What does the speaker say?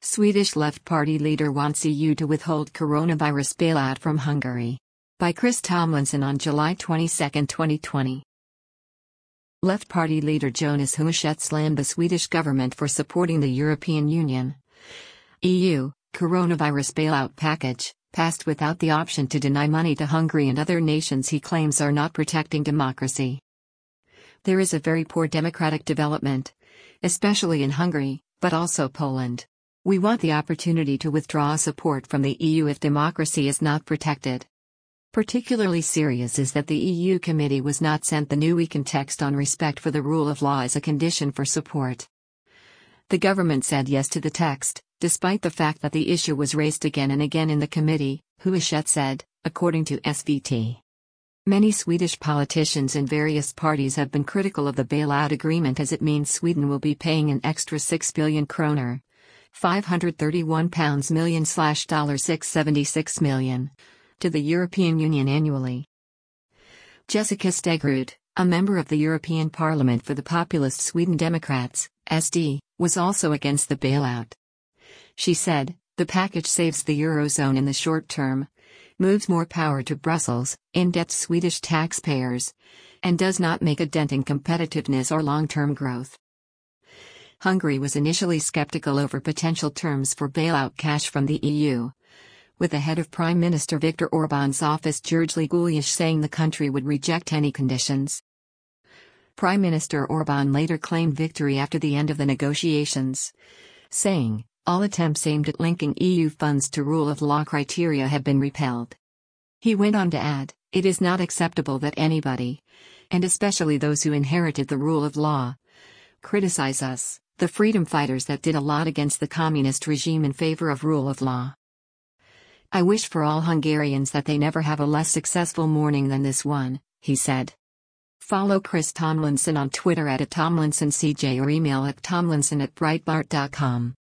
Swedish Left Party leader wants EU to withhold coronavirus bailout from Hungary. By Chris Tomlinson on July 22, 2020. Left Party leader Jonas Hushet slammed the Swedish government for supporting the European Union EU coronavirus bailout package, passed without the option to deny money to Hungary and other nations he claims are not protecting democracy. There is a very poor democratic development, especially in Hungary, but also Poland. We want the opportunity to withdraw support from the EU if democracy is not protected. Particularly serious is that the EU committee was not sent the new weekend text on respect for the rule of law as a condition for support. The government said yes to the text, despite the fact that the issue was raised again and again in the committee, Hushet said, according to SVT. Many Swedish politicians in various parties have been critical of the bailout agreement as it means Sweden will be paying an extra 6 billion kroner. £531 million / $676 million to the European Union annually. Jessica Stegrud, a member of the European Parliament for the populist Sweden Democrats, SD, was also against the bailout. She said, the package saves the Eurozone in the short term, moves more power to Brussels, indebts Swedish taxpayers, and does not make a dent in competitiveness or long-term growth. Hungary was initially skeptical over potential terms for bailout cash from the EU, with the head of Prime Minister Viktor Orban's office György Gulyás saying the country would reject any conditions. Prime Minister Orban later claimed victory after the end of the negotiations, saying, all attempts aimed at linking EU funds to rule of law criteria have been repelled. He went on to add, it is not acceptable that anybody, and especially those who inherited the rule of law, criticize us, the freedom fighters that did a lot against the communist regime in favor of rule of law. I wish for all Hungarians that they never have a less successful morning than this one, he said. Follow Chris Tomlinson on Twitter @TomlinsonCJ or email at tomlinson@breitbart.com.